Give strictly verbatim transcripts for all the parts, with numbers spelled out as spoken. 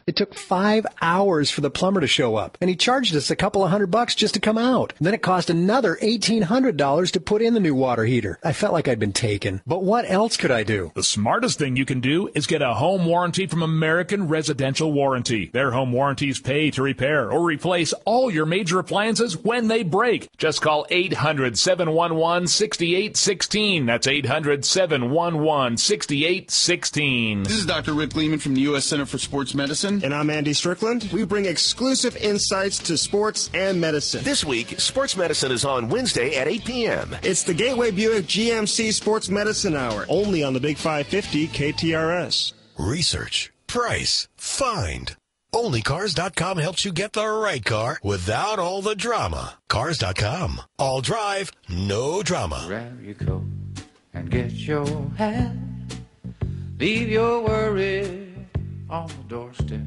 It took five hours for the plumber to show up, and he charged us a couple of hundred bucks just to come out. Then it cost another eighteen hundred dollars to put in the new water heater. I felt like I'd been taken. But what else could I do? The smartest thing you can do is get a home warranty from American Residential Warranty. Their home warranties pay to repair or replace all your major appliances when they break. Just call eight hundred, seven one one, six eight one six. That's eight hundred, seven one one, six eight one six. This is Doctor Rick Lehman from the U S Center for Sports Medicine. And I'm Andy Strickland. We bring exclusive insights to sports and medicine. This week, Sports Medicine is on Wednesday at eight p.m. It's the Gateway Buick G M C Sports Medicine Hour, only on the Big five fifty K T R S. Research, price, find. Only Cars dot com helps you get the right car without all the drama. Cars dot com. All drive, no drama. Grab your coat and get your hat. Leave your worries on the doorstep.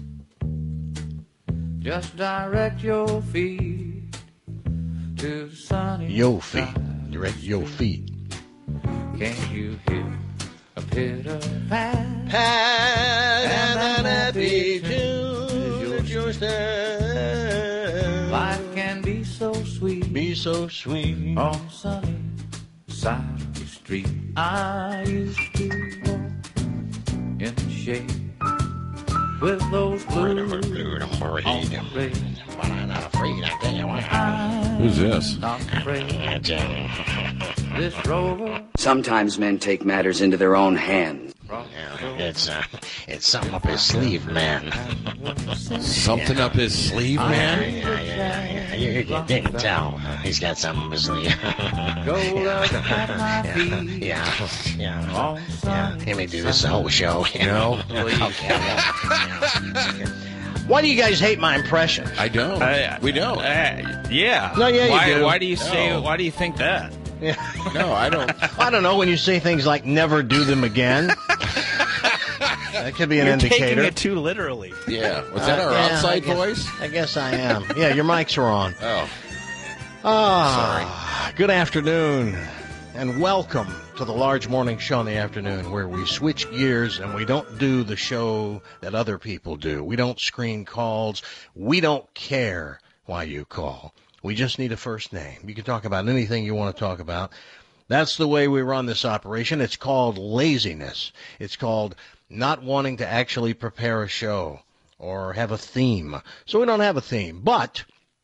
Just direct your feet to the sunny Your feet. Direct your feet. Can't you hear a pitter pat? Pat and that happy tune is your step. Life can be so sweet. Be so sweet. On the sunny side of the street. I used to walk in the shade with those blues on the parade. But I'm not afraid, I tell you what. Who's this? Not afraid. This rover. Sometimes men take matters into their own hands. Yeah, it's uh, it's something up his sleeve, man. Something up his sleeve, man? Yeah, yeah, yeah. yeah. You, you, you can tell he's got something up his sleeve. Go up at my yeah, feet. yeah, yeah. yeah. Let me do this the whole show. You know? Okay. Yeah. Why do you guys hate my impression? I don't. Uh, we don't. Uh, yeah. No, yeah, you why, do. Why do you say? No. Why do you think that? Yeah. No, I don't. I don't know. When you say things like "never do them again," that could be an You're indicator. taking it too literally. Yeah. Was that Uh, our yeah, outside I guess, voice? I guess I am. Yeah, your mics are on. Oh. Ah, good afternoon, and welcome to the Large Morning Show in the afternoon, where we switch gears and we don't do the show that other people do. We don't screen calls. We don't care why you call. We just need a first name. You can talk about anything you want to talk about. That's the way we run this operation. It's called laziness. It's called not wanting to actually prepare a show or have a theme. So we don't have a theme. But,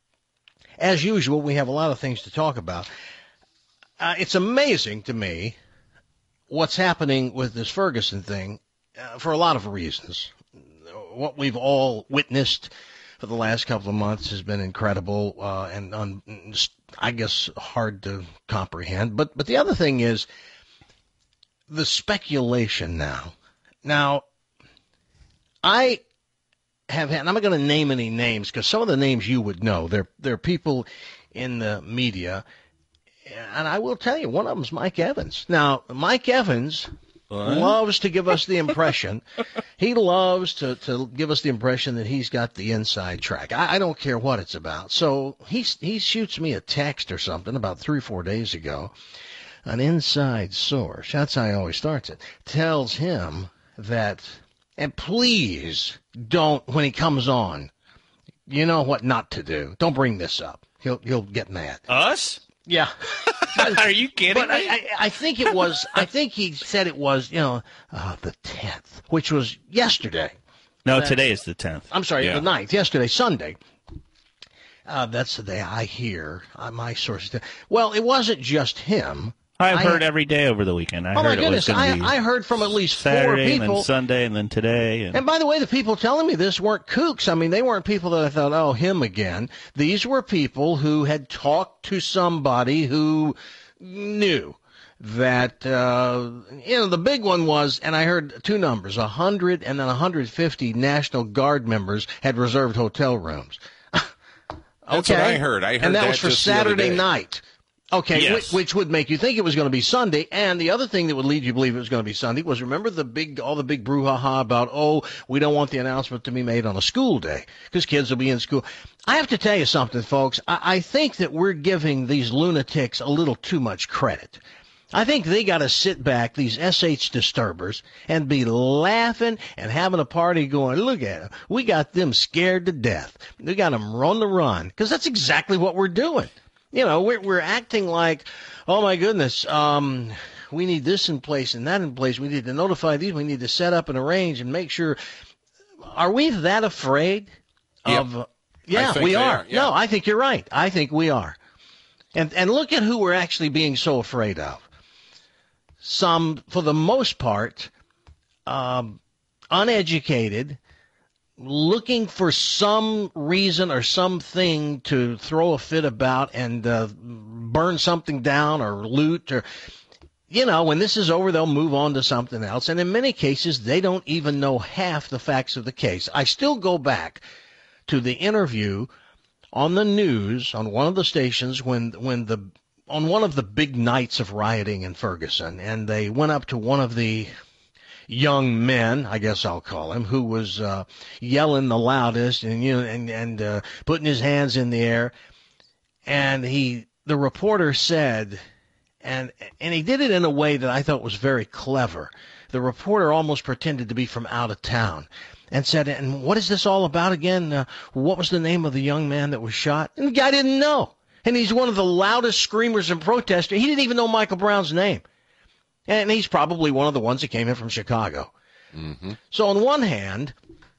as usual, we have a lot of things to talk about. Uh, it's amazing to me what's happening with this Ferguson thing uh, for a lot of reasons. What we've all witnessed for the last couple of months has been incredible uh, and, un, I guess, hard to comprehend. But but the other thing is the speculation now. Now, I have had, and I'm not going to name any names because some of the names you would know. They're, they're people in the media. And I will tell you, one of them is Mike Evans. Now, Mike Evans what? loves to give us the impression, he loves to, to give us the impression that he's got the inside track. I, I don't care what it's about. So he, he shoots me a text or something about three, four days ago. An inside source, that's how he always starts it, tells him that, and please don't, when he comes on, you know what not to do. Don't bring this up. He'll, he'll get mad. Us? Yeah. Are you kidding but me? I, I, I think it was, I think he said it was, you know, uh, the tenth, which was yesterday. No, That's, today is the tenth. I'm sorry, yeah. the ninth, yesterday, Sunday. Uh, that's the day I hear uh, my sources. Well, it wasn't just him. I've I, heard every day over the weekend. I oh, heard my goodness. it was going to be I, I heard from at least Saturday, four people. and then Sunday, and then today. And... and by the way, the people telling me this weren't kooks. I mean, they weren't people that I thought, oh, him again. These were people who had talked to somebody who knew that, uh, you know, the big one was, and I heard two numbers, one hundred and then one hundred fifty National Guard members had reserved hotel rooms. okay. That's what I heard. I heard and that, that was for just Saturday the other day. night. Okay, yes. which, which would make you think it was going to be Sunday. And the other thing that would lead you to believe it was going to be Sunday was, remember the big, all the big brouhaha about, oh, we don't want the announcement to be made on a school day because kids will be in school. I have to tell you something, folks. I, I think that we're giving these lunatics a little too much credit. I think they got to sit back, these S H disturbers, and be laughing and having a party going, look at them. We got them scared to death. We got them on the run, because that's exactly what we're doing. You know, we're, we're acting like, oh, my goodness, um, we need this in place and that in place. We need to notify these. We need to set up and arrange and make sure. Are we that afraid of? Yep. Yeah, we are. are. Yeah. No, I think you're right. I think we are. And and look at who we're actually being so afraid of. Some, for the most part, um, uneducated, looking for some reason or something to throw a fit about and uh, burn something down or loot or, you know, when this is over, they'll move on to something else. And in many cases, they don't even know half the facts of the case. I still go back to the interview on the news on one of the stations when when the on one of the big nights of rioting in Ferguson, and they went up to one of the young men, I guess I'll call him, who was uh, yelling the loudest and you know and and uh, putting his hands in the air, and he the reporter said, and and he did it in a way that I thought was very clever. The reporter almost pretended to be from out of town and said, and what is this all about again? Uh, what was the name of the young man that was shot? And the guy didn't know. And he's one of the loudest screamers and protesters. He didn't even know Michael Brown's name. And he's probably one of the ones that came in from Chicago. Mm-hmm. So on one hand,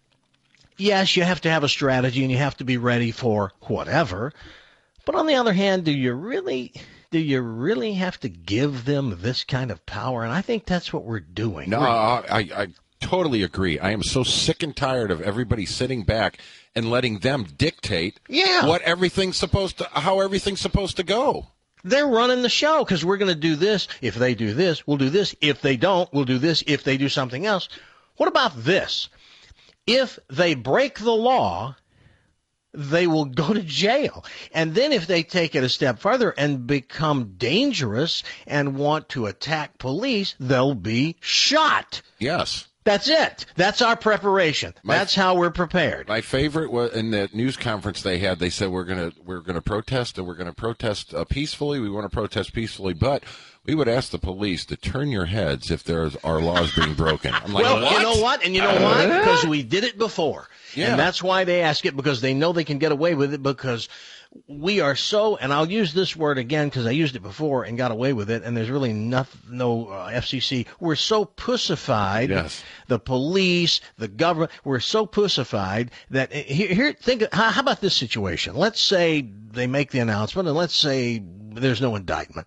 yes, you have to have a strategy and you have to be ready for whatever. But on the other hand, do you really... Do you really have to give them this kind of power? And I think that's what we're doing. No, I, I totally agree. I am so sick and tired of everybody sitting back and letting them dictate yeah. what everything's supposed to, how everything's supposed to go. They're running the show because we're going to do this. If they do this, we'll do this. If they don't, we'll do this. If they do something else. What about this? If they break the law, they will go to jail. And then if they take it a step further and become dangerous and want to attack police, they'll be shot. Yes. That's it. That's our preparation. My, That's how we're prepared. My favorite was in the news conference they had. They said we're going to we're going to protest and we're going to protest uh, peacefully. We want to protest peacefully, but we would ask the police to turn your heads if there's our laws being broken. I'm like, well, what? you know what? And you know why? Because we did it before. Yeah. And that's why they ask it, because they know they can get away with it, because we are so, and I'll use this word again because I used it before and got away with it, and there's really nothing, no uh, F C C. We're so pussified, yes. The police, the government, we're so pussified that, here, here think, how, how about this situation? Let's say they make the announcement, and let's say there's no indictment.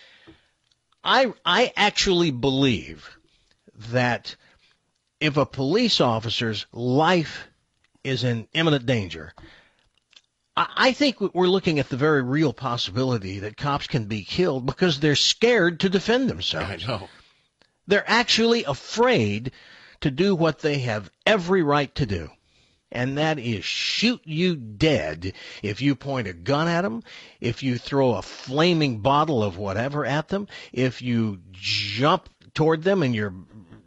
I, I actually believe that if a police officer's life is in imminent danger, I think we're looking at the very real possibility that cops can be killed because they're scared to defend themselves. I know. They're actually afraid to do what they have every right to do, and that is shoot you dead if you point a gun at them, if you throw a flaming bottle of whatever at them, if you jump toward them and you're...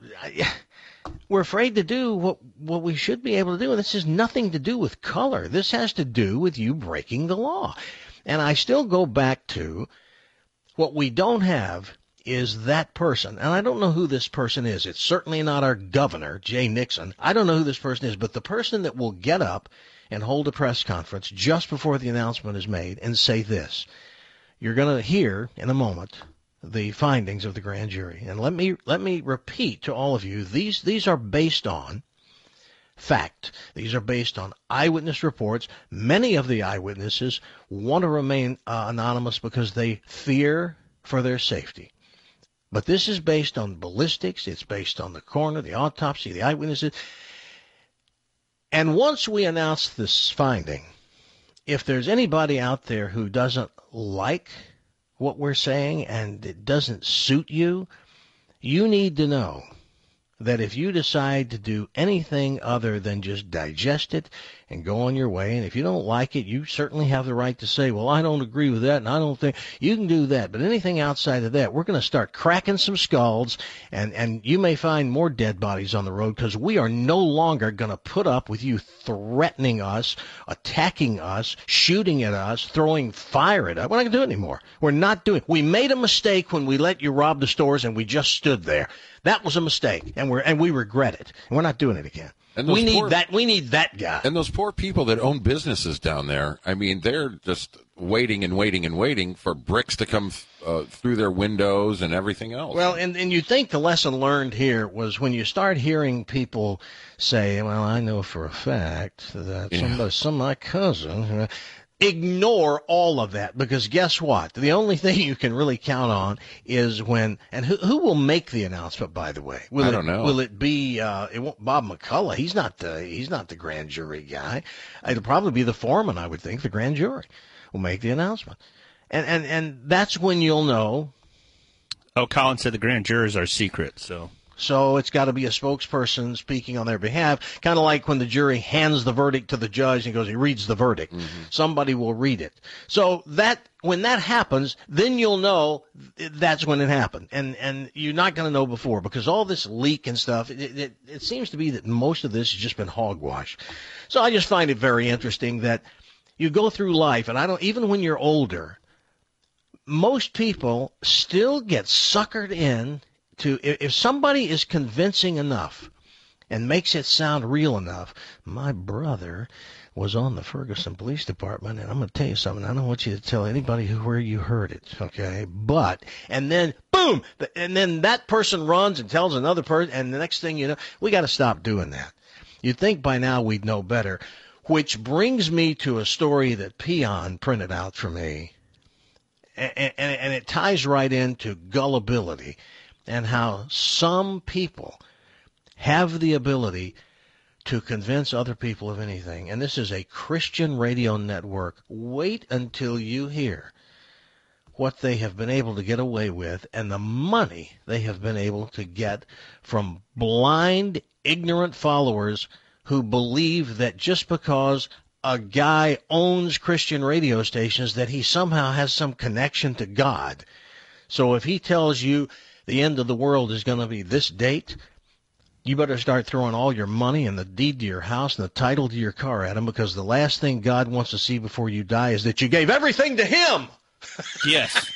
We're afraid to do what, what we should be able to do, and this has nothing to do with color. This has to do with you breaking the law. And I still go back to what we don't have is that person. And I don't know who this person is. It's certainly not our governor, Jay Nixon. I don't know who this person is, but the person that will get up and hold a press conference just before the announcement is made and say this. You're going to hear in a moment the findings of the grand jury. And let me let me repeat to all of you, these these are based on fact. These are based on eyewitness reports. Many of the eyewitnesses want to remain uh, anonymous because they fear for their safety. But this is based on ballistics. It's based on the coroner, the autopsy, the eyewitnesses. And once we announce this finding, if there's anybody out there who doesn't like what we're saying and it doesn't suit you, you need to know that if you decide to do anything other than just digest it and go on your way, and if you don't like it, you certainly have the right to say, well, I don't agree with that, and I don't think you can do that. But anything outside of that, we're going to start cracking some skulls, and, and you may find more dead bodies on the road, because we are no longer going to put up with you threatening us, attacking us, shooting at us, throwing fire at us. We're not going to do it anymore. We're not doing it. We made a mistake when we let you rob the stores and we just stood there. That was a mistake, and we're and we regret it. And we're not doing it again. And we need poor, that. We need that guy. And those poor people that own businesses down there. I mean, they're just waiting and waiting and waiting for bricks to come uh, through their windows and everything else. Well, and and you think the lesson learned here was when you start hearing people say, "Well, I know for a fact that Yeah. somebody, some of my cousin." Ignore all of that, because guess what? The only thing you can really count on is when, and who, who will make the announcement, by the way? Will I it, don't know. Will it be, uh, it won't, Bob McCullough? He's not the, he's not the grand jury guy. It'll probably be the foreman, I would think. The grand jury will make the announcement. And, and, and that's when you'll know. Oh, Colin said the grand jurors are secret, so. So it's got to be a spokesperson speaking on their behalf, kind of like when the jury hands the verdict to the judge and goes, he reads the verdict. Mm-hmm. Somebody will read it. So that when that happens, then you'll know that's when it happened. And and you're not going to know before, because all this leak and stuff, it, it, it seems to be that most of this has just been hogwash. So I just find it very interesting that you go through life, and I don't, even when you're older, most people still get suckered in to, if somebody is convincing enough and makes it sound real enough, my brother was on the Ferguson Police Department, and I'm going to tell you something. I don't want you to tell anybody who, where you heard it, okay? But, and then, boom, and then that person runs and tells another person, and the next thing you know, we got to stop doing that. You'd think by now we'd know better, which brings me to a story that Peon printed out for me, and, and, and it ties right into gullibility, and how some people have the ability to convince other people of anything. And this is a Christian radio network. Wait until you hear what they have been able to get away with and the money they have been able to get from blind, ignorant followers who believe that just because a guy owns Christian radio stations that he somehow has some connection to God. So if he tells you the end of the world is going to be this date, you better start throwing all your money and the deed to your house and the title to your car at him, because the last thing God wants to see before you die is that you gave everything to him. Yes.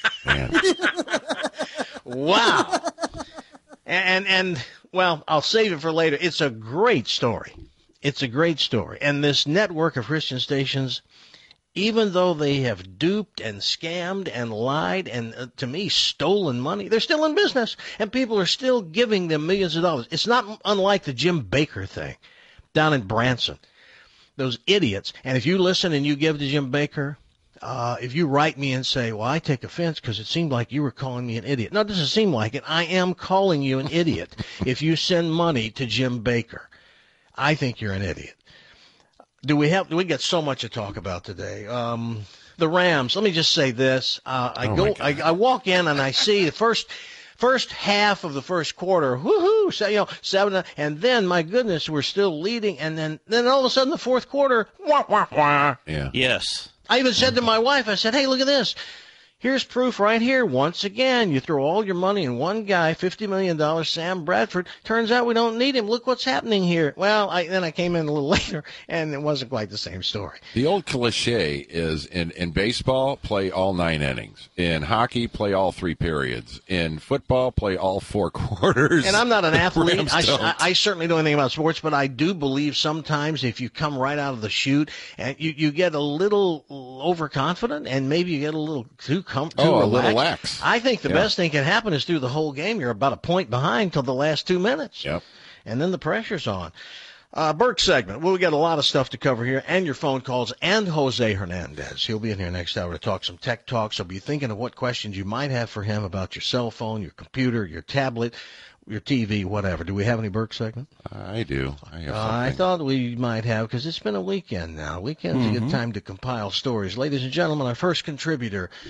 Wow. And, and, well, I'll save it for later. It's a great story. It's a great story. And this network of Christian stations, even though they have duped and scammed and lied and, uh, to me, stolen money, they're still in business, and people are still giving them millions of dollars. It's not unlike the Jim Baker thing down in Branson. Those idiots. And if you listen and you give to Jim Baker, uh, if you write me and say, well, I take offense because it seemed like you were calling me an idiot. No, it doesn't seem like it. I am calling you an idiot. If you send money to Jim Baker, I think you're an idiot. Do we have? Do we get so much to talk about today? Um, the Rams. Let me just say this: uh, I oh go, I, I walk in and I see the first, first half of the first quarter. Woohoo! So, you know, seven, and then my goodness, we're still leading, and then, then all of a sudden the fourth quarter. Wah, wah, wah. Yeah. Yes. I even said to my wife, I said, "Hey, look at this. Here's proof right here. Once again, you throw all your money in one guy, fifty million dollars, Sam Bradford. Turns out we don't need him. Look what's happening here." Well, I, then I came in a little later, and it wasn't quite the same story. The old cliche is in, in baseball, play all nine innings. In hockey, play all three periods. In football, play all four quarters. And I'm not an athlete. Rams I, don't. I, I certainly don't know anything about sports, but I do believe sometimes if you come right out of the chute and you, you get a little overconfident and maybe you get a little too comfortable. Oh, relaxed. a little lax. I think the Yeah. best thing can happen is through the whole game, you're about a point behind till the last two minutes. Yep. And then the pressure's on. Uh, Burke segment. Well, we got a lot of stuff to cover here, and your phone calls, and Jose Hernandez. He'll be in here next hour to talk some tech talk, so be thinking of what questions you might have for him about your cell phone, your computer, your tablet, your T V, whatever. Do we have any Burke segment? I do. I have Uh, something. I thought we might have, because it's been a weekend now. Weekend's Mm-hmm. a good time to compile stories. Ladies and gentlemen, our first contributor,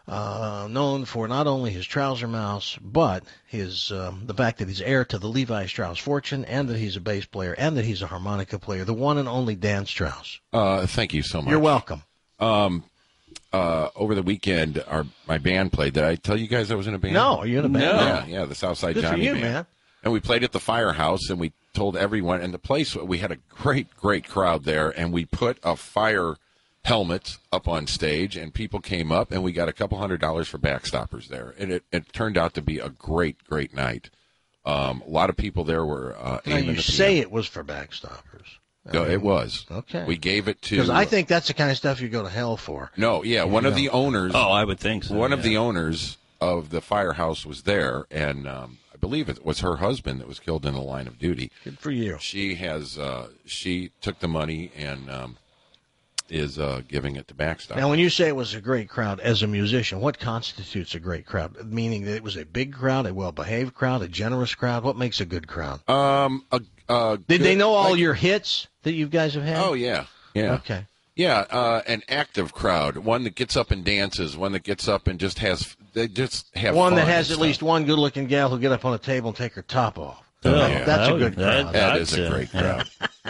uh, known for not only his trouser mouse, but his um, the fact that he's heir to the Levi Strauss fortune, and that he's a bass player, and that he's a harmonica player, the one and only Dan Strauss. Uh, thank you so much. You're welcome. Um, uh, over the weekend, our my band played. Did I tell you guys I was in a band? No, are you in a band? No. Yeah, yeah, the Southside Good Johnny for you, Band. man. And we played at the Firehouse, and we told everyone, and the place, we had a great, great crowd there, and we put a fire helmet up on stage, and people came up, and we got a couple hundred dollars for backstoppers there. And it, it turned out to be a great, great night. Um, a lot of people there were uh, Now, aiming you to say it was for backstoppers. No, it was. Okay. We gave it to... Because I think that's the kind of stuff you go to hell for. No, yeah, one You of know. the owners... Oh, I would think so. One yeah. of the owners of the Firehouse was there, and um, I believe it was her husband that was killed in the line of duty. Good for you. She has... Uh, she took the money and um, is uh, giving it to Backstop. Now, when you say it was a great crowd, as a musician, what constitutes a great crowd? Meaning that it was a big crowd, a well-behaved crowd, a generous crowd? What makes a good crowd? Um, a, a Did good- they know all like- your hits that you guys have had? Oh, yeah. Yeah. Okay. Yeah, uh, an active crowd, one that gets up and dances, one that gets up and just has, they just have One fun that has and at stuff. least one good-looking gal who'll get up on a table and take her top off. Oh, That- yeah. That's a That good would- crowd. that- That is a I'd great say, crowd.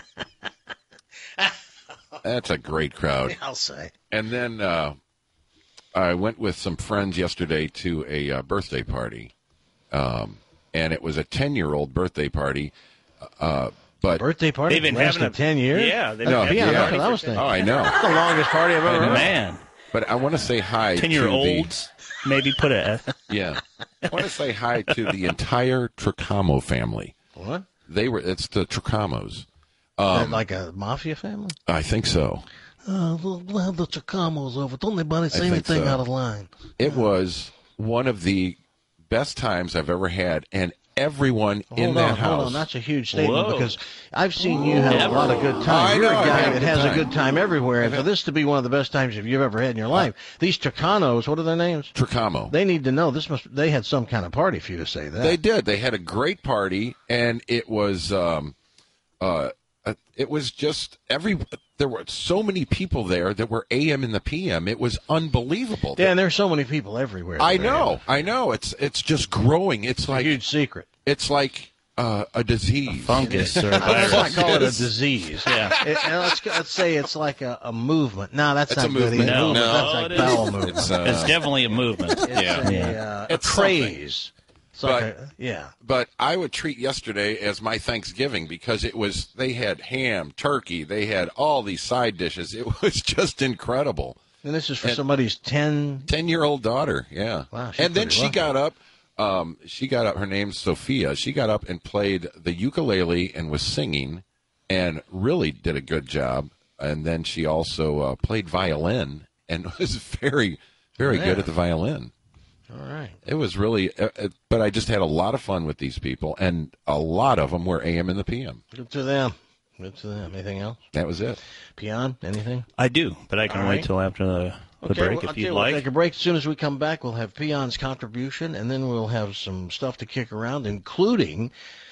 That's a great crowd. I'll say. And then uh, I went with some friends yesterday to a uh, birthday party, um, and it was a ten-year-old birthday party. Uh, but Birthday party They've been lasted having a- ten years? yeah, they've That's been beyond having a what I was thinking. Oh, I know. That's the longest party I've ever I know. heard. Man, But I want to say hi ten-year-olds, to maybe put a... the yeah. I want to say hi to the entire Tricamo family. What? They were. It's the Tricamos. That like a mafia family? I think so. Uh, we'll, we'll have the Chicamos over. Don't anybody say think anything so. out of line. It was one of the best times I've ever had, and everyone in Hold that on, house. hold on. That's a huge statement Whoa. because I've seen you have a lot of good I time. You're know, a I've guy had a that good has time. a good time everywhere, and for this to be one of the best times you've ever had in your life, these Chicanos, what are their names? Tricamo. They need to know this must. They had some kind of party for you to say that. They did. They had a great party, and it was, um, uh, uh, it was just every. There were so many people there that were A M and the P M. It was unbelievable. Yeah, and there's so many people everywhere. I there. know. I know. It's it's just growing. It's like a huge secret. It's like uh, a disease. fungus or a Let's not virus. call it a Yes. disease. Yeah. It- and let's, let's say it's like a, a movement. No, that's It's not a good movement. either. No. Movement, No, that's like it bowel is. movement. It's, uh, It's definitely a movement. It's yeah. a, uh, a It's something. craze. It's like But- a, yeah. But I would treat yesterday as my Thanksgiving because it was. They had ham, turkey. They had all these side dishes. It was just incredible. And this is for And- somebody's ten. Ten-year-old daughter, yeah. Wow, she's and then pretty she lucky. got up. Um, she got up. Her name's Sophia. She got up and played the ukulele and was singing, and really did a good job. And then she also uh, played violin and was very, very Yeah. good at the violin. All right. It was really, uh, uh, but I just had a lot of fun with these people, and a lot of them were A M and the P M. Good to them. Good to them. Anything else? That was it. Peon, anything? I do, but I can All wait right. till after the, the break well, I'll if tell you'd you what, like. Take a break. As soon as we come back, we'll have Peon's contribution, and then we'll have some stuff to kick around, including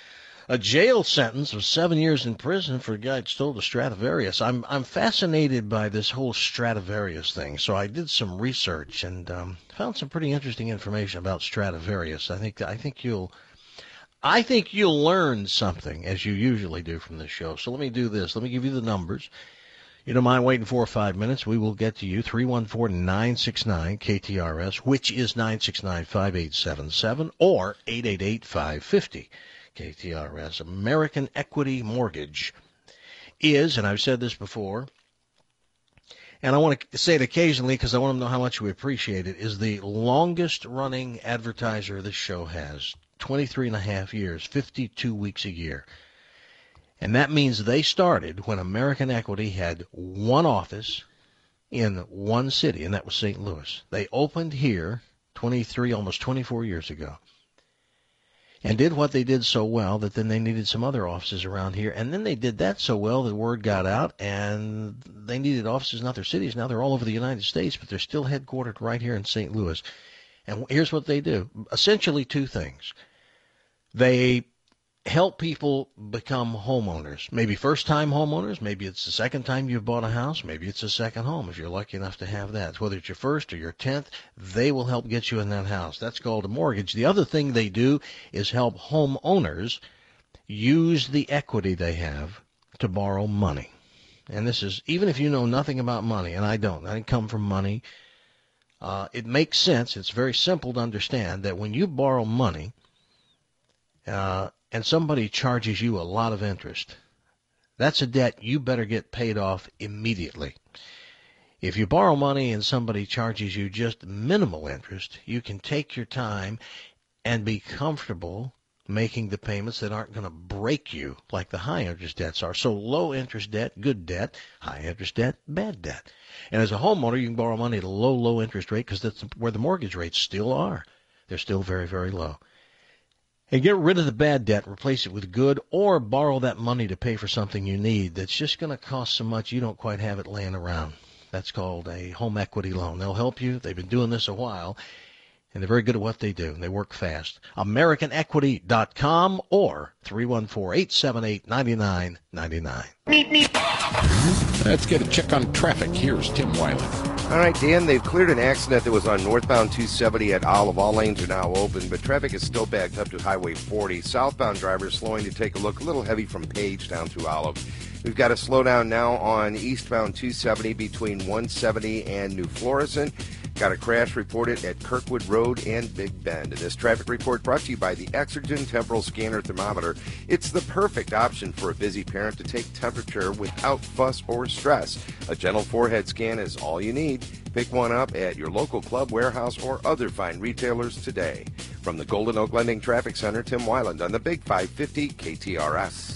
a jail sentence of seven years in prison for a guy that stole the Stradivarius. I'm I'm fascinated by this whole Stradivarius thing, so I did some research and um, found some pretty interesting information about Stradivarius. I think I think you'll. I think you'll learn something, as you usually do from this show. So let me do this. Let me give you the numbers. You don't mind waiting four or five minutes, we will get to you. three one four, nine six nine, K T R S, which is nine six nine, five eight seven seven, or eight eight eight, five five zero, K T R S. American Equity Mortgage is, and I've said this before, and I want to say it occasionally because I want to know how much we appreciate it, is the longest-running advertiser this show has. twenty-three and a half years, fifty-two weeks a year. And that means they started when American Equity had one office in one city, and that was Saint Louis. They opened here twenty-three, almost twenty-four years ago, and did what they did so well that then they needed some other offices around here. And then they did that so well that word got out, and they needed offices in other cities. Now they're all over the United States, but they're still headquartered right here in Saint Louis. And here's what they do. Essentially two things. They help people become homeowners. Maybe first-time homeowners. Maybe it's the second time you've bought a house. Maybe it's a second home if you're lucky enough to have that. Whether it's your first or your tenth, they will help get you in that house. That's called a mortgage. The other thing they do is help homeowners use the equity they have to borrow money. And this is, even if you know nothing about money, and I don't, I didn't come from money, uh, it makes sense. It's very simple to understand that when you borrow money, uh, and somebody charges you a lot of interest, that's a debt you better get paid off immediately. If you borrow money and somebody charges you just minimal interest, you can take your time and be comfortable making the payments that aren't going to break you like the high interest debts are. So low interest debt, good debt; high interest debt, bad debt. And as a homeowner, you can borrow money at a low, low interest rate because that's where the mortgage rates still are. They're still very, very low. And get rid of the bad debt, replace it with good, or borrow that money to pay for something you need that's just going to cost so much you don't quite have it laying around. That's called a home equity loan. They'll help you. They've been doing this a while, and they're very good at what they do. They work fast. American Equity dot com or three one four, eight seven eight, nine nine nine nine. Let's get a check on traffic. Here's Tim Wiley. All right, Dan, they've cleared an accident that was on northbound two seventy at Olive. All lanes are now open, but traffic is still backed up to Highway forty. Southbound drivers slowing to take a look. A little heavy from Page down through Olive. We've got a slowdown now on eastbound two seventy between one seventy and New Florissant. Got a crash reported at Kirkwood Road and Big Bend. And this traffic report brought to you by the Exergen Temporal Scanner Thermometer. It's the perfect option for a busy parent to take temperature without fuss or stress. A gentle forehead scan is all you need. Pick one up at your local club, warehouse, or other fine retailers today. From the Golden Oak Lending Traffic Center, Tim Weiland on the Big five fifty K T R S.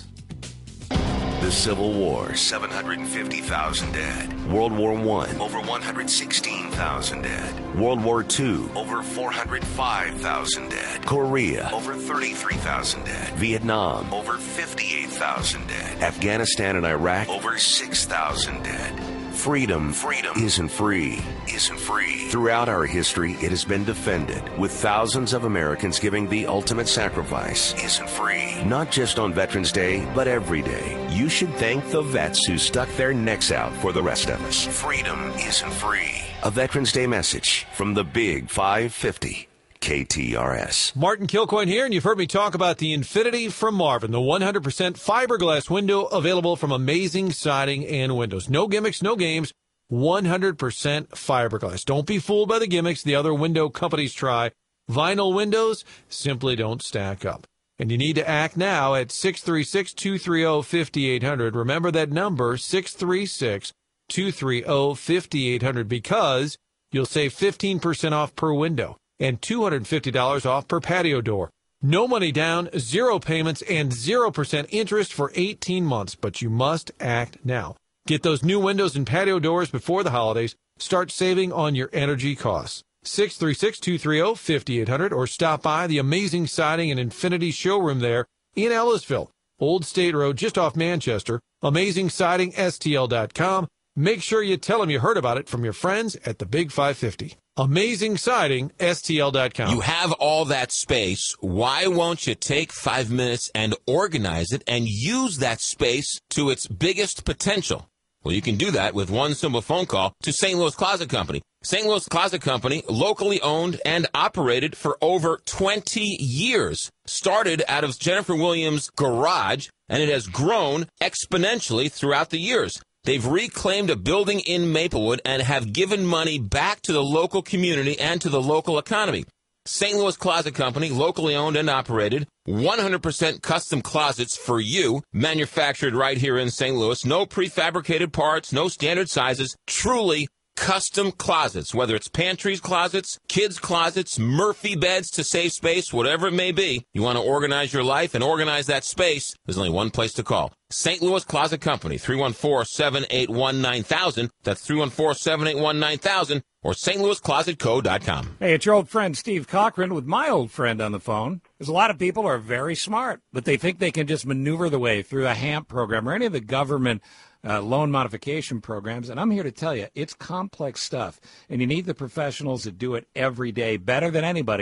The Civil War, seven hundred fifty thousand dead. World War One, over one hundred sixteen thousand dead. World War Two, over four hundred five thousand dead. Korea, over thirty-three thousand dead. Vietnam, over fifty-eight thousand dead. Afghanistan and Iraq, over six thousand dead. Freedom, freedom isn't free, isn't free. Throughout our history, it has been defended, with thousands of Americans giving the ultimate sacrifice. Isn't free. Not just on Veterans Day, but every day. You should thank the vets who stuck their necks out for the rest of us. Freedom isn't free. A Veterans Day message from the Big five fifty. K T R S. Martin Kilcoyne here, and you've heard me talk about the Infinity from Marvin, the one hundred percent fiberglass window available from Amazing Siding and Windows. No gimmicks, no games, one hundred percent fiberglass. Don't be fooled by the gimmicks the other window companies try. Vinyl windows simply don't stack up. And you need to act now at six three six, two three zero, five eight zero zero. Remember that number, six three six, two three zero, five eight zero zero, because you'll save fifteen percent off per window and two hundred fifty dollars off per patio door. No money down, zero payments, and zero percent interest for eighteen months. But you must act now. Get those new windows and patio doors before the holidays. Start saving on your energy costs. six three six, two three zero, five eight zero zero or stop by the Amazing Siding and Infinity showroom there in Ellisville. Old State Road, just off Manchester. Amazing Siding S T L dot com. Make sure you tell them you heard about it from your friends at the Big five fifty. Amazing Siding S T L dot com. You have all that space. Why won't you take five minutes and organize it and use that space to its biggest potential? Well, you can do that with one simple phone call to Saint Louis Closet Company. Saint Louis Closet Company, locally owned and operated for over twenty years. Started out of Jennifer Williams' garage, and it has grown exponentially throughout the years. They've reclaimed a building in Maplewood and have given money back to the local community and to the local economy. Saint Louis Closet Company, locally owned and operated, one hundred percent custom closets for you, manufactured right here in Saint Louis. No prefabricated parts, no standard sizes, truly custom closets, whether it's pantries, closets, kids' closets, Murphy beds to save space, whatever it may be. You want to organize your life and organize that space, there's only one place to call. Saint Louis Closet Company, three one four, seven eight one, nine thousand. That's three one four, seven eight one, nine thousand or St Louis Closet Co dot com. Hey, it's your old friend Steve Cochran with my old friend on the phone. Because a lot of people are very smart, but they think they can just maneuver the way through a HAMP program or any of the government Uh, loan modification programs, and I'm here to tell you, it's complex stuff, and you need the professionals that do it every day better than anybody.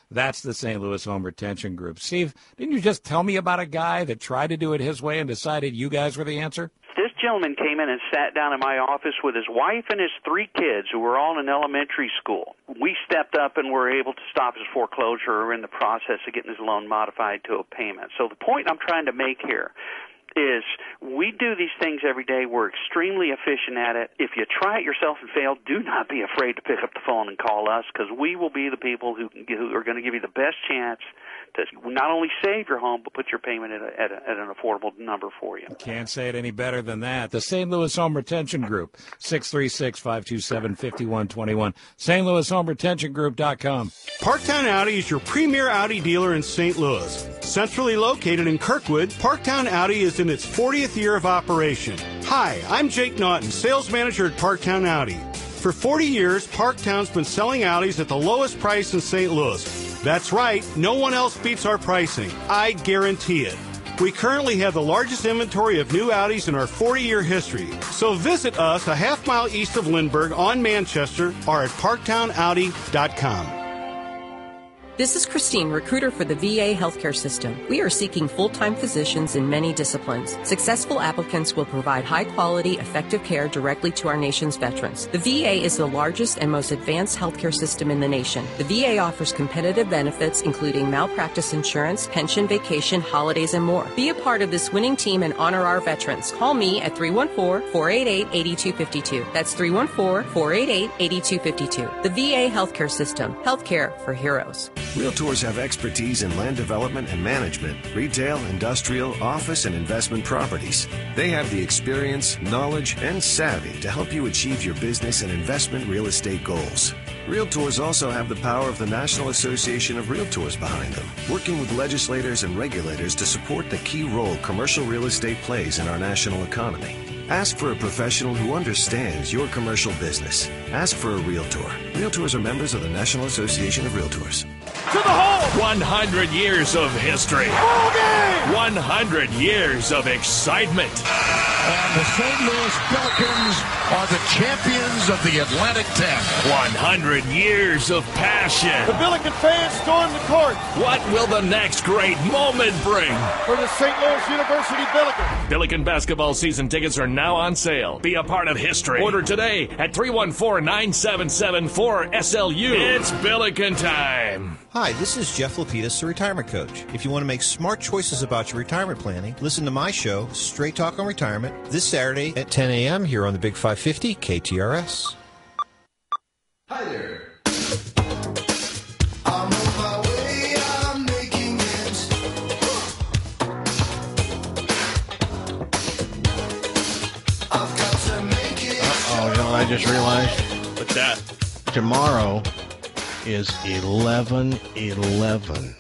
That's the Saint Louis Home Retention Group. Steve, didn't you just tell me about a guy that tried to do it his way and decided you guys were the answer? This gentleman came in and sat down in my office with his wife and his three kids who were all in elementary school. We stepped up and were able to stop his foreclosure or in the process of getting his loan modified to a payment. So the point I'm trying to make here is we do these things every day. We're extremely efficient at it. If you try it yourself and fail, do not be afraid to pick up the phone and call us, because we will be the people who, can, who are going to give you the best chance to not only save your home, but put your payment at, a, at, a, at an affordable number for you. Can't say it any better than that. The Saint Louis Home Retention Group, six three six, five two seven, five one two one, Saint Louis Home Retention Group dot com. Parktown Audi is your premier Audi dealer in Saint Louis. Centrally located in Kirkwood, Parktown Audi is in its fortieth year of operation. Hi, I'm Jake Naughton, sales manager at Parktown Audi. For forty years, Parktown's been selling Audis at the lowest price in Saint Louis. That's right, no one else beats our pricing. I guarantee it. We currently have the largest inventory of new Audis in our forty-year history. So visit us a half mile east of Lindbergh on Manchester or at parktown audi dot com. This is Christine, recruiter for the V A healthcare system. We are seeking full-time physicians in many disciplines. Successful applicants will provide high-quality, effective care directly to our nation's veterans. The V A is the largest and most advanced healthcare system in the nation. The V A offers competitive benefits, including malpractice insurance, pension, vacation, holidays, and more. Be a part of this winning team and honor our veterans. Call me at three one four, four eight eight, eight two five two. That's three one four, four eight eight, eight two five two. The V A healthcare system. Healthcare for heroes. Realtors have expertise in land development and management, retail, industrial, office, and investment properties. They have the experience, knowledge, and savvy to help you achieve your business and investment real estate goals. Realtors also have the power of the National Association of Realtors behind them, working with legislators and regulators to support the key role commercial real estate plays in our national economy. Ask for a professional who understands your commercial business. Ask for a Realtor. Realtors are members of the National Association of Realtors. To the hole! one hundred years of history. one hundred years of excitement. And the Saint Louis Pelicans are the champions of the Atlantic ten. one hundred years of passion. The Billiken fans storm the court. What will the next great moment bring? For the Saint Louis University Billiken. Billiken basketball season tickets are now on sale. Be a part of history. Order today at three one four, nine seven seven, four S L U. It's Billiken time. Hi, this is Jeff Lapidus, the retirement coach. If you want to make smart choices about your retirement planning, listen to my show, Straight Talk on Retirement, this Saturday at ten a.m. here on the Big five fifty K T R S. Hi there. I'm on my way, I'm making it. I've got to make it. Uh-oh, you know what I just realized? What's that? Tomorrow is eleven eleven.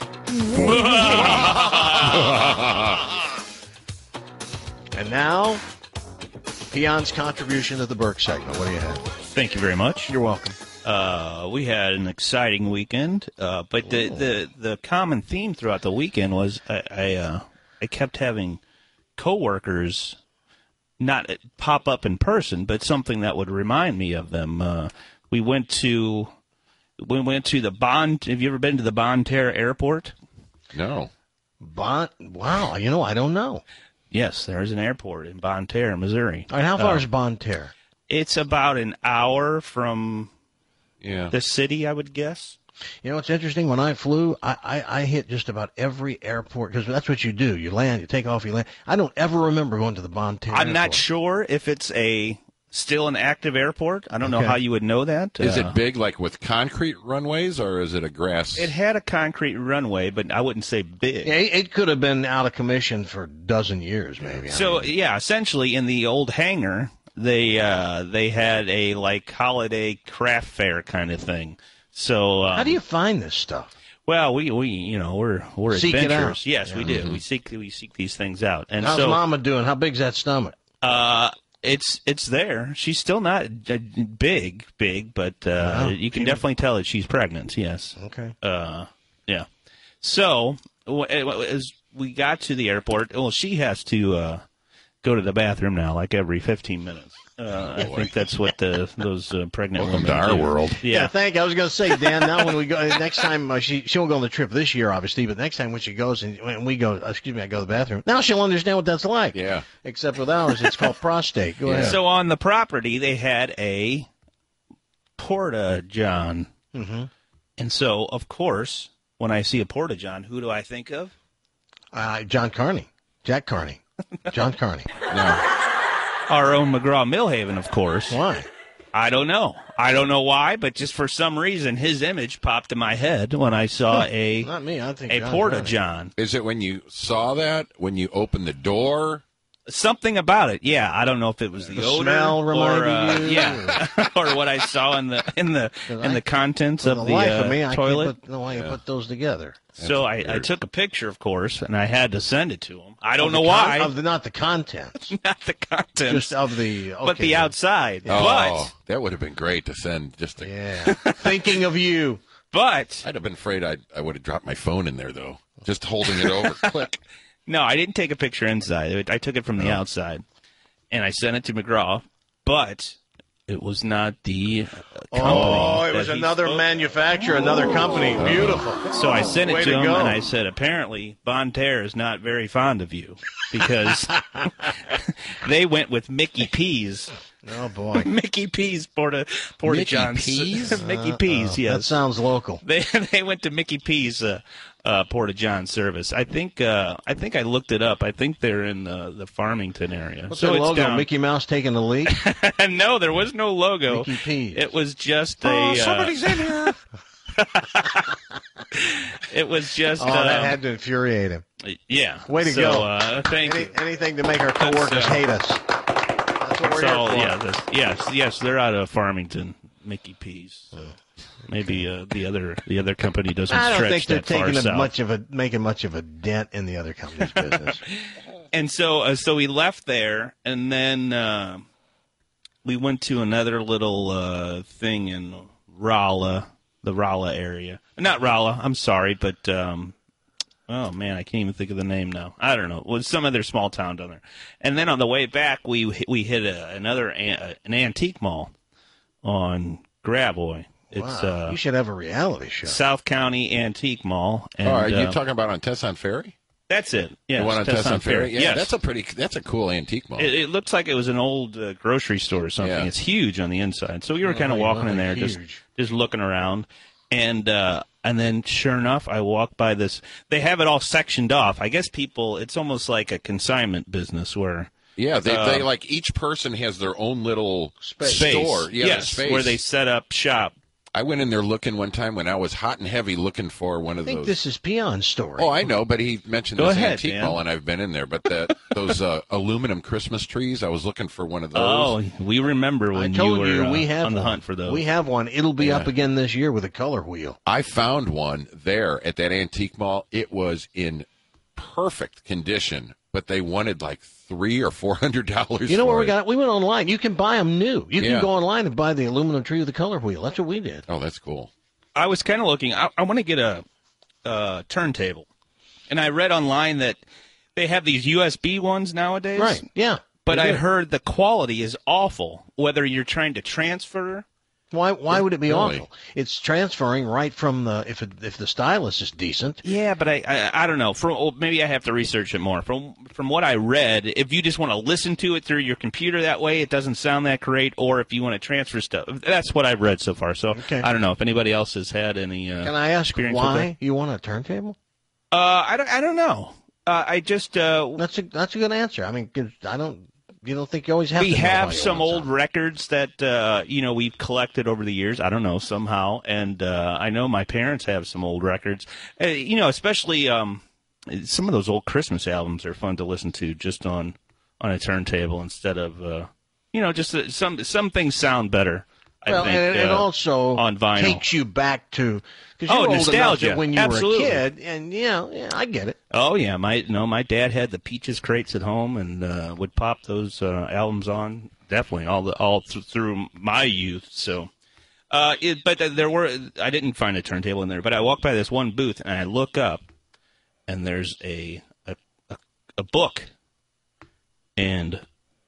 And now, Peon's contribution to the Burke segment. What do you have? Thank you very much. You're welcome. Uh, we had an exciting weekend, uh, but the, the the common theme throughout the weekend was I I, uh, I kept having coworkers not pop up in person, but something that would remind me of them. Uh, we went to we went to the Bon. Have you ever been to the Bonne Terre Airport? No. Bon. Wow. You know, I don't know. Yes, there is an airport in Bonne Terre, Missouri. All right, how far uh, is Bonne Terre? It's about an hour from yeah. the city, I would guess. You know, it's interesting. When I flew, I, I, I hit just about every airport, because that's what you do. You land, you take off, you land. I don't ever remember going to the Bonne Terre I'm airport. not sure if it's a still an active airport. I don't know Okay. how you would know that. Is Uh, it big, like with concrete runways, or is it a grass? It had a concrete runway, but I wouldn't say big. Yeah, it could have been out of commission for a dozen years, maybe. So, yeah, essentially in the old hangar, they uh, they had a, like, holiday craft fair kind of thing. So um, how do you find this stuff? Well, we, we you know, we're we're Seek it adventurers. out. Yes, Yeah. we do. Mhm. We seek we seek these things out. And How's so, Mama doing? How big's that stomach? Uh, it's it's there. She's still not uh, big, big, but uh, Wow. you can She- definitely tell that she's pregnant. Yes. Okay. Uh, yeah. So w- as we got to the airport, well, she has to uh, go to the bathroom now, like every fifteen minutes. Uh, I think that's what the those uh, pregnant Welcome women to our do. world. Yeah, Yeah. thank you. I was going to say, Dan, now when we go, next time, uh, she, she won't go on the trip this year, obviously, but next time when she goes and when we go, excuse me, I go to the bathroom, now she'll understand what that's like. Yeah. Except with ours, it's called prostate. Go ahead. So on the property, they had a porta-john. Mm-hmm. And so, of course, when I see a porta-john, who do I think of? Uh, John Carney. Jack Carney. John Carney. Our own McGraw-Millhaven, of course. Why? I don't know. I don't know why, but just for some reason, his image popped in my head when I saw a Not me. I think a John porta-john. Is it when you saw that, when you opened the door? Something about it, yeah. I don't know if it was the, The odor smell or reminded uh, you? yeah, or what I saw in the in the in I- the contents For of the the life uh, of me, I toilet. can't put, no way you put those together. So I, I took a picture, of course, and I had to send it to him. I don't Of know the con- why. Of the, not the contents. Not the contents. Just of the. Okay. but the outside. Oh, that would have been great to send. Just to, yeah. Thinking of you. But I'd have been afraid I I would have dropped my phone in there though, just holding it over. Click. No, I didn't take a picture inside. I took it from the Oh. outside, and I sent it to McGraw. But it was not the uh, company. Oh, it that was he another spoke- manufacturer, another company. Beautiful. So I sent it Way to to him, go. and I said, apparently, Bon Terre is not very fond of you because they went with Mickey P's. Oh, boy. Mickey P's Porta, Porta Mickey John's. P's? Mickey Uh-oh. P's, yes. That sounds local. They they went to Mickey P's uh, uh, Porta John service. I think uh, I think I looked it up. I think they're in the, the Farmington area. What's so their it's logo? down. Mickey Mouse taking a leak? No, there was no logo. Mickey P's. It was just a. Oh, uh, somebody's in here. It was just. Oh, that uh, had to infuriate him. Yeah. Way to so, go. Uh, thank Any, you. anything to make our coworkers That's, uh, hate us. That's what we're That's here all, for. yeah, that's, yes, yes, they're out of Farmington, Mickey P's. So maybe uh, the other the other company doesn't I don't stretch think they're that far taking a south. much of a making much of a dent in the other company's business. And so, uh, so we left there, and then uh, we went to another little uh, thing in Rolla, the Rolla area. Not Rolla, I'm sorry, but um, oh man, I can't even think of the name now. I don't know. It was some other small town down there. And then on the way back, we we hit a, another an, an antique mall on Gravois. It's Wow. uh, You should have a reality show. South County Antique Mall. And, oh, are you uh, talking about on Tesson Ferry? That's it. Yeah, the one on Tesson Tesson Ferry. Yeah, Yes. that's a pretty. That's a cool antique mall. It, it looks like it was an old uh, grocery store or something. Yeah. It's huge on the inside. So we were Oh, kind of yeah, walking in there, just huge. just looking around, and uh, and then sure enough, I walked by this. They have it all sectioned off. I guess people. It's almost like a consignment business where. yeah, they, uh, they like each person has their own little Space. store. Yeah, yes, space. where they set up shop. I went in there looking one time when I was hot and heavy looking for one I of think those. this is Peon's story. Oh, I know, but he mentioned Go this ahead, antique man. mall, and I've been in there. But the, those uh, aluminum Christmas trees, I was looking for one of those. Oh, we remember I when told you were you, uh, we have on the one. hunt for those. We have one. It'll be Yeah. up again this year with a color wheel. I found one there at that antique mall. It was in perfect condition, but they wanted like three or four hundred dollars. You know for where we it. got it? We went online. You can buy them new. You Yeah. can go online and buy the aluminum tree with the color wheel. That's what we did. Oh, that's cool. I was kind of looking. I, I want to get a, a turntable, and I read online that they have these U S B ones nowadays. Right. Yeah. But They I do. heard the quality is awful. Whether you're trying to transfer, Why? Why would it be Really? awful? It's transferring right from the if it, if the stylus is decent. yeah, but I I, I don't know. From oh, maybe I have to research it more. From from what I read, if you just want to listen to it through your computer that way, it doesn't sound that great. Or if you want to transfer stuff, that's what I've read so far. So Okay. I don't know if anybody else has had any. Uh, Can I ask experience with why it. you want a turntable? Uh, I don't. I don't know. Uh, I just. Uh, That's a that's a good answer. I mean, 'cause I don't. You don't think you always have we to know why have you some want old records that uh, you know we've collected over the years. I don't know somehow, and uh, I know my parents have some old records. Uh, you know, especially um, some of those old Christmas albums are fun to listen to just on on a turntable instead of uh, you know just uh, some some things sound better. I Well, think, and it, it uh, also on vinyl. takes you back to because Oh, you're old enough nostalgia. that when you Absolutely. were a kid, and you know, yeah, I get it. Oh yeah, my no, my dad had the Peaches crates at home and uh, would pop those uh, albums on. Definitely all the all th- through my youth. So, uh, it, but there were I didn't find a turntable in there. But I walked by this one booth and I look up, and there's a a, a, a book, and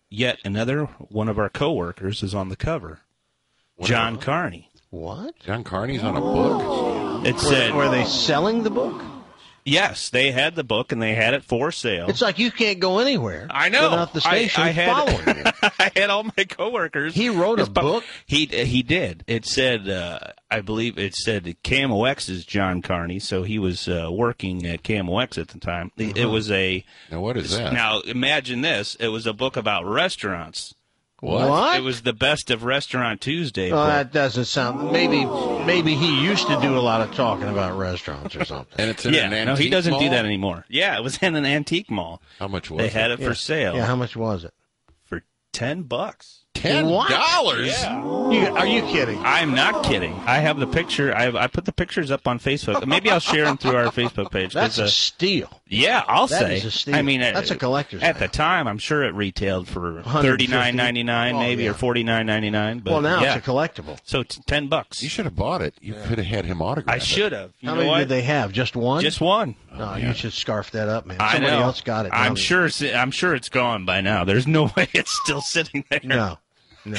yet another one of our coworkers is on the cover. What John about? Carney. What? John Carney's on a book? It Were, said, were they selling the book? yes, they had the book and they had it for sale. It's like you can't go anywhere. I know. Without the station I, I had, following you. I had all my coworkers. He wrote a His pu- book? He he did. It said, uh, I believe it said K M O X is John Carney, so he was uh, working at K M O X at the time. It, it Uh-huh. was a. Now, what is that? Now, imagine this. It was a book about restaurants. What? What? It was the Best of Restaurant Tuesday Well, book. that doesn't sound. Maybe, maybe he used to do a lot of talking about restaurants or something. And it's in yeah, an antique no, he doesn't mall? do that anymore. Yeah, it was in an antique mall. How much was They it? had it Yeah. for sale. Yeah, how much was it? For ten bucks. Ten dollars? Yeah. You, are you kidding? I'm not kidding. I have the picture. I have, I put the pictures up on Facebook. Maybe I'll share them through our Facebook page. 'cause, That's a uh, steal. Yeah, I'll That say. is a steal. I mean, That's a collector's At the time, I'm sure it retailed for thirty nine ninety nine, Oh, maybe, yeah. or forty nine ninety nine. Well, now yeah. it's a collectible. So t- ten bucks. You should have bought it. You could have had him autograph I should have. You How know many what? did they have? Just one? Just one. No, you should scarf that up, man. I Somebody know. else got it. I'm Now- sure. It's, I'm sure it's gone by now. There's no way it's still sitting there. No, no.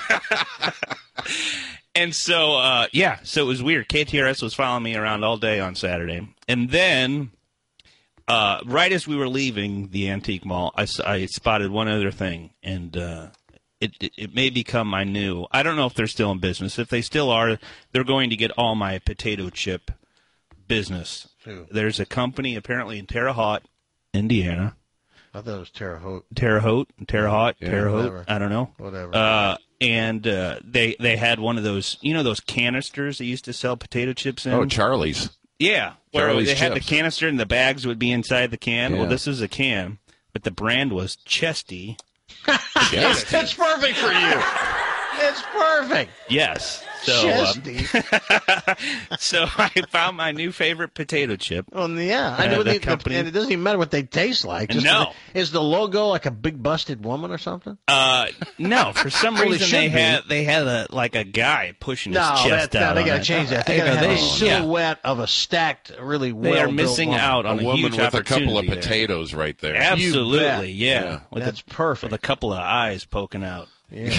And so, uh, yeah, so it was weird. K T R S was following me around all day on Saturday. And then, uh, right as we were leaving the antique mall, I, s- I spotted one other thing. And uh, it, it, it may become my new. I don't know if they're still in business. If they still are, they're going to get all my potato chip business. Who? There's a company apparently in Terre Haute, Indiana. I thought it was Terre Haute. Terre Haute, Terre Haute, Yeah, Terre Haute. whatever. I don't know. Whatever. Uh, and uh, they they had one of those, you know, those canisters they used to sell potato chips in. Oh, Charlie's. Yeah, where Charlie's they had the chips. canister and the bags would be inside the can. Yeah. Well, this is a can, but the brand was Chesty. It's, it's perfect for you. It's perfect. Yes. So, um, Chesty. so I found my new favorite potato chip. Well, yeah, I Uh, know the the, company- and it doesn't even matter what they taste like. Just No. the- is the logo like a big busted woman or something? Uh, no, for some Well, it reason should they be. had they had a like a guy pushing his No, chest that, no, out. they on got to it. change that. They You got to know, have they- a yeah. silhouette of a stacked, really well. They are missing out on a a, woman huge with a couple of opportunity there. potatoes right there. Absolutely, You bet. yeah. Yeah. With That's a, perfect. With a couple of eyes poking out. Yeah.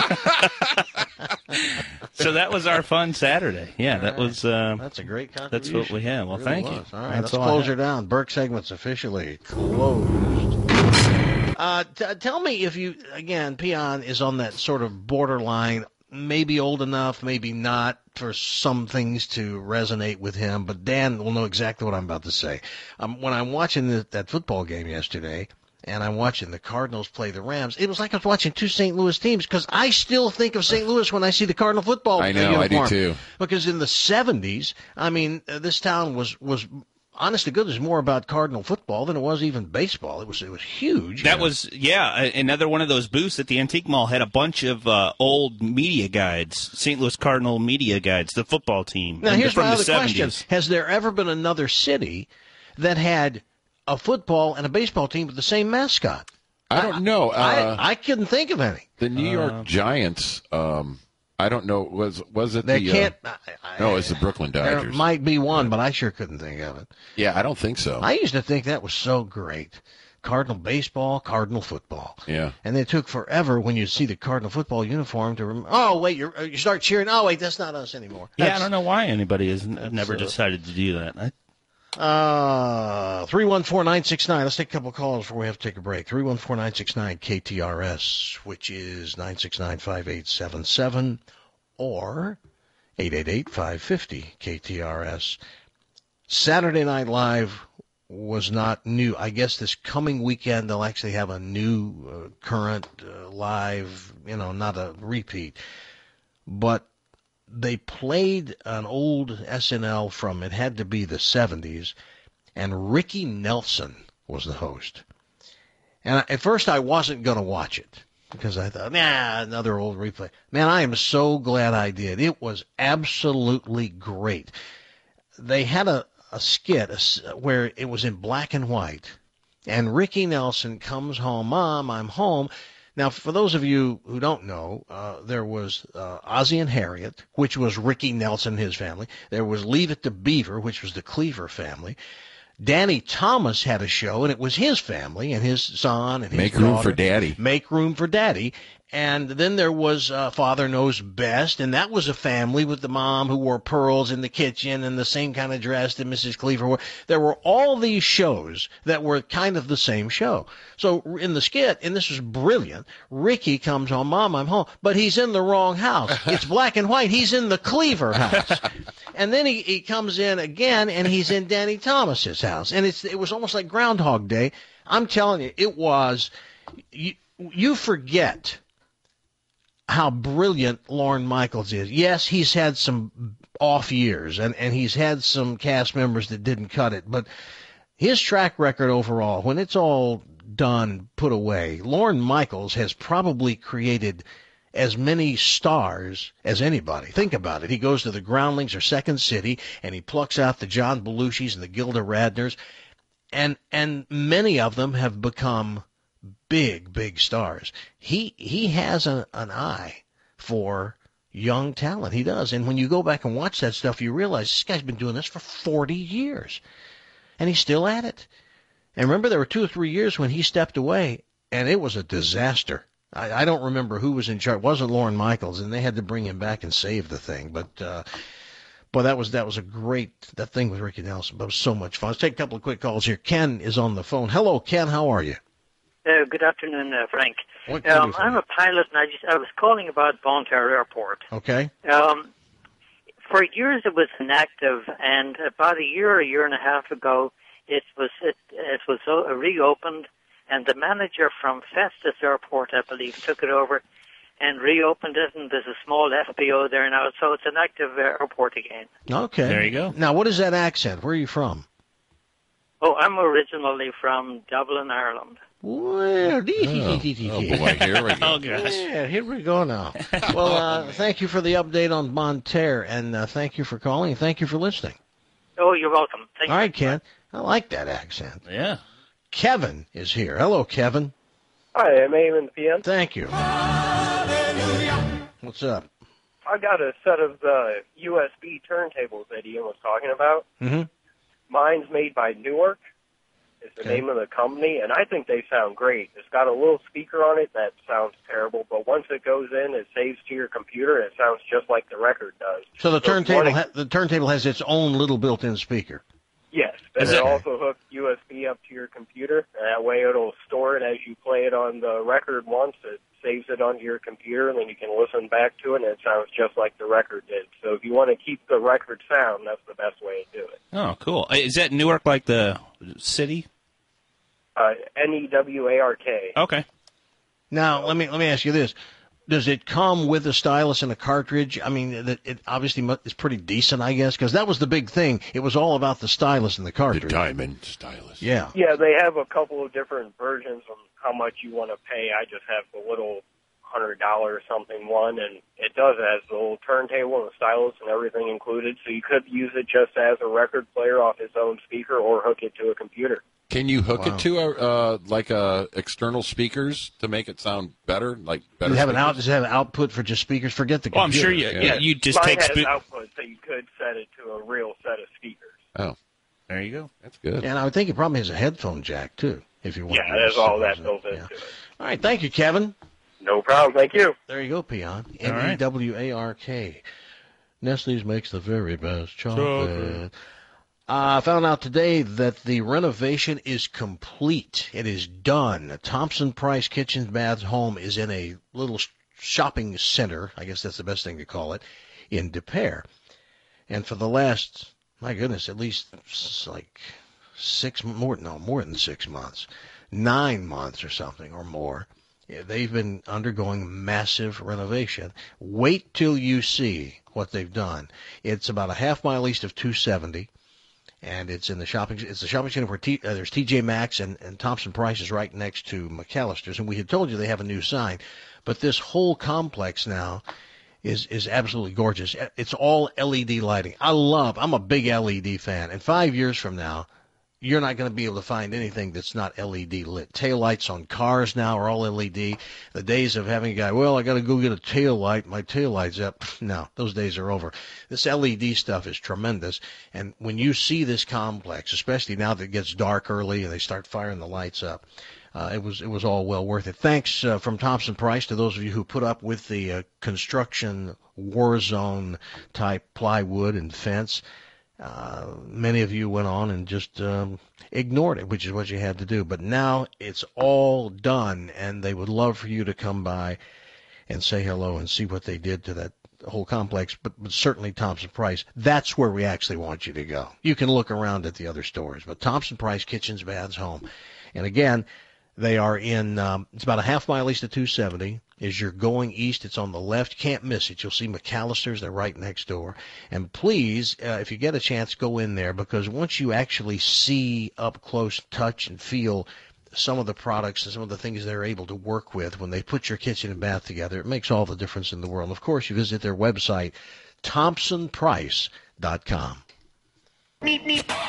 So that was our fun Saturday. Yeah, that was. Uh, That's a great contribution. That's what we had. Well, It thank really you. was. All right, That's let's all I close had. her down. Burke segment's officially closed. Uh, t- tell me if you, again, Peon is on that sort of borderline, maybe old enough, maybe not, for some things to resonate with him, but Dan will know exactly what I'm about to say. Um, when I'm watching the, that football game yesterday, and I'm watching the Cardinals play the Rams, it was like I was watching two Saint Louis teams, because I still think of Saint Louis when I see the Cardinal football I know, I do uniform. too. Because in the seventies, I mean, uh, this town was, was honest to goodness more about Cardinal football than it was even baseball. It was it was huge. That was, yeah, a- another one of those booths at the Antique Mall had a bunch of uh, old media guides, Saint Louis Cardinal media guides, the football team. Now, and here's from my the other question. seventies. Has there ever been another city that had a football and a baseball team with the same mascot? I don't know. Uh, I, I couldn't think of any. the New York Uh, Giants. Um, I don't know. Was was it They the? can't. Uh, no, it's the Brooklyn There Dodgers. might be one, but I sure couldn't think of it. Yeah, I don't think so. I used to think that was so great. Cardinal baseball, Cardinal football. Yeah. And it took forever when you see the Cardinal football uniform to remember. Oh, wait, you're, you start cheering. Oh, wait, that's not us anymore. Yeah, I That's- don't know why anybody has n- never uh, decided to do that. I, Uh, three one four nine six nine. Let's take a couple calls before we have to take a break. three one four nine six nine K T R S, which is nine six nine five eight seven seven, or eight eight eight five five zero K T R S. Saturday Night Live was not new. I guess this coming weekend they'll actually have a new, uh, current, uh, live, you know, not a repeat. But they played an old S N L from, it had to be the seventies, and Ricky Nelson was the host. And at first I wasn't going to watch it because I thought, nah, another old replay. Man, I am so glad I did. It was absolutely great. They had a, a skit a s- where it was in black and white, and Ricky Nelson comes home, Mom, I'm home. Now, for those of you who don't know, uh, there was uh, Ozzie and Harriet, which was Ricky Nelson and his family. There was Leave It to Beaver, which was the Cleaver family. Danny Thomas had a show, and it was his family and his son and his Make room daughter. for Daddy. Make room for Daddy. And then there was uh, Father Knows Best, and that was a family with the mom who wore pearls in the kitchen and the same kind of dress that Missus Cleaver wore. There were all these shows that were kind of the same show. So in the skit, and this was brilliant, Ricky comes home, Mom, I'm home, but he's in the wrong house. It's black and white. He's in the Cleaver house. And then he, he comes in again, and he's in Danny Thomas's house. And it's it was almost like Groundhog Day. I'm telling you, it was, you, you forget how brilliant Lorne Michaels is. Yes, he's had some off years, and, and he's had some cast members that didn't cut it, but his track record overall, when it's all done, put away, Lorne Michaels has probably created as many stars as anybody. Think about it. He goes to the Groundlings or Second City, and he plucks out the John Belushis and the Gilda Radners, and and many of them have become big, big stars. He he has a, an eye for young talent. He does. And when you go back and watch that stuff, you realize this guy's been doing this for forty years. And he's still at it. And remember, there were two or three years when he stepped away, and it was a disaster. I, I don't remember who was in charge. It wasn't Lorne Michaels, and they had to bring him back and save the thing. But, uh, boy, that was, that was a great, that thing with Ricky Nelson. But it was so much fun. Let's take a couple of quick calls here. Ken is on the phone. Hello, Ken. How are you? Uh, good afternoon, uh, Frank. What can I Um, do for I'm you? a pilot, and I just I was calling about Bonne Terre Airport. Okay. Um, for years it was inactive, and about a year, a year and a half ago, it was it, it was uh, reopened, and the manager from Festus Airport, I believe, took it over and reopened it, and there's a small F B O there now, so it's an active uh, airport again. Okay. There you go. Now, what is that accent? Where are you from? Oh, I'm originally from Dublin, Ireland. Well, Oh, boy, here we go. Oh, gosh. Yeah, here we go now. Well, uh, thank you for the update on Bonne Terre, and uh, thank you for calling, and thank you for listening. Oh, you're welcome. Thank All right, Ken. I like that accent. Yeah. Kevin is here. Hello, Kevin. Hi, I'm Eamon P M. Thank you. What's up? I got a set of the U S B turntables that Ian was talking about. Mm-hmm. Mine's made by Newark. Is the Okay. name of the company, and I think they sound great. It's got a little speaker on it that sounds terrible, but once it goes in, it saves to your computer, and it sounds just like the record does. So the if you turntable, wanna- ha- the turntable has its own little built-in speaker. Yes, but Is it it- also hooks U S B up to your computer. And that way it'll store it as you play it on the record once. It saves it onto your computer, and then you can listen back to it, and it sounds just like the record did. So if you want to keep the record sound, that's the best way to do it. Oh, cool. Is that Newark like the city? Uh, N E W A R K. Okay. Now, let me let me ask you this: does it come with a stylus and a cartridge? I mean, it, it obviously mu- is pretty decent, I guess, because that was the big thing. It was all about the stylus and the cartridge. The diamond stylus. Yeah. Yeah, they have a couple of different versions on how much you want to pay. I just have the little hundred dollar or something one, and it does it has the little turntable and the stylus and everything included. So you could use it just as a record player off its own speaker, or hook it to a computer. Can you hook Wow. it to a uh, like uh, external speakers to make it sound better? Like better. Does it have an speakers? out? Does it have an output for just speakers? Forget the Oh, I'm computer. sure you, yeah. you just Mine take has spe- output, so you could set it to a real set of speakers. Oh, there you go. That's good. And I would think it probably has a headphone jack too, if you want. Yeah, to there's use all it. that built into Yeah. it. All right, thank you, Kevin. No problem. Thank you. There you go, Peon. All N right. E W A R K. Nestle's makes the very best chocolate. Chocolate. Uh, I found out today that the renovation is complete. It is done. Thompson Price Kitchen Baths Home is in a little sh- shopping center, I guess that's the best thing to call it, in Des Peres. And for the last, my goodness, at least s- like six, more, no, more than six months, nine months or something or more, yeah, they've been undergoing massive renovation. Wait till you see what they've done. It's about a half mile east of two seventy. And it's in the shopping. It's the shopping center where T, uh, there's T J Maxx and, and Thompson Price is right next to McAllister's. And we had told you they have a new sign, but this whole complex now is is absolutely gorgeous. It's all L E D lighting. I love. I'm a big L E D fan. And five years from now, you're not going to be able to find anything that's not L E D lit. Taillights on cars now are all L E D. The days of having a guy, well, I got to go get a tail light, my tail light's up. No, those days are over. This L E D stuff is tremendous. And when you see this complex, especially now that it gets dark early and they start firing the lights up, uh, it was it was all well worth it. Thanks uh, from Thompson Price to those of you who put up with the uh, construction war zone type plywood and fence. Uh, many of you went on and just um, ignored it, which is what you had to do. But now it's all done, and they would love for you to come by and say hello and see what they did to that whole complex. But, but certainly Thompson Price, that's where we actually want you to go. You can look around at the other stores, but Thompson Price, kitchens, baths, home. And again, they are in, um, it's about a half mile east of two seventy. As you're going east, it's on the left. Can't miss it. You'll see McAllister's. They're right next door. And please, uh, if you get a chance, go in there, because once you actually see up close, touch, and feel some of the products and some of the things they're able to work with when they put your kitchen and bath together, it makes all the difference in the world. Of course, you visit their website, thompson price dot com. We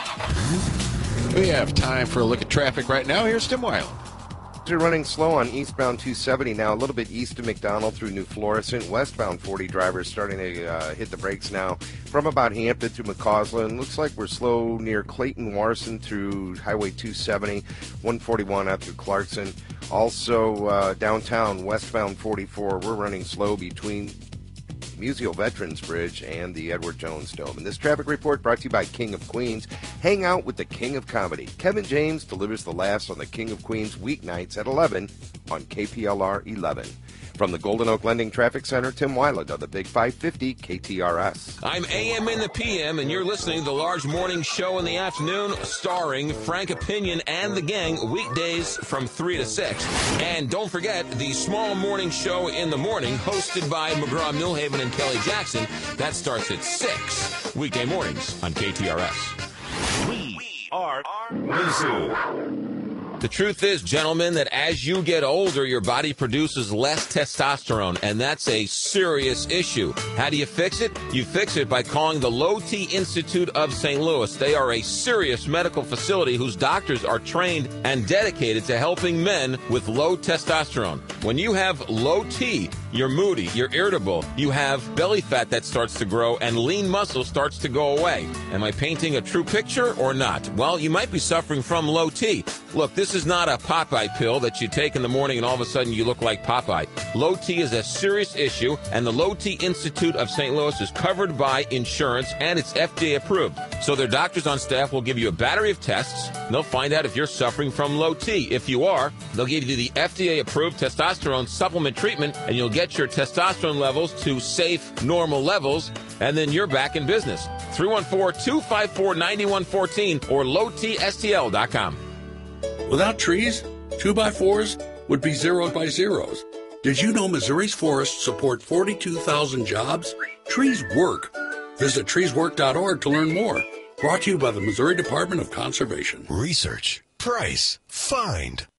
have time for a look at traffic right now. Here's Tim Weiland. You're running slow on eastbound two seventy now, a little bit east of McDonald through New Florissant. Westbound forty drivers starting to uh, hit the brakes now from about Hampton to McCausland. Looks like we're slow near Clayton Warson through Highway two seventy, one forty-one out through Clarkson. Also uh, downtown westbound forty-four, we're running slow between Museo Veterans Bridge and the Edward Jones Dome. And this traffic report brought to you by King of Queens. Hang out with the King of Comedy. Kevin James delivers the laughs on the King of Queens weeknights at eleven on K P L R eleven. From the Golden Oak Lending Traffic Center, Tim Weiland on the Big five fifty K T R S. I'm A M in the P M, and you're listening to the Large Morning Show in the afternoon, starring Frank Opinion and the gang, weekdays from three to six. And don't forget, the Small Morning Show in the morning, hosted by McGraw-Milhaven and Kelly Jackson. That starts at six, weekday mornings on K T R S. We are Mizzou. The truth is, gentlemen, that as you get older, your body produces less testosterone, and that's a serious issue. How do you fix it? You fix it by calling the Low T Institute of Saint Louis. They are a serious medical facility whose doctors are trained and dedicated to helping men with low testosterone. When you have low T, you're moody, you're irritable, you have belly fat that starts to grow, and lean muscle starts to go away. Am I painting a true picture or not? Well, you might be suffering from low T. Look, this is not a Popeye pill that you take in the morning and all of a sudden you look like Popeye. Low T is a serious issue, and the Low T Institute of Saint Louis is covered by insurance, and it's F D A approved. So their doctors on staff will give you a battery of tests, and they'll find out if you're suffering from low T. If you are, they'll give you the F D A approved testosterone supplement treatment, and you'll get your testosterone levels to safe, normal levels, and then you're back in business. three one four, two five four, nine one one four or low T S T L dot com. Without trees, two by fours would be zeros by zeros. Did you know Missouri's forests support forty-two thousand jobs? Trees work. Visit trees work dot org to learn more. Brought to you by the Missouri Department of Conservation. Research, price, find.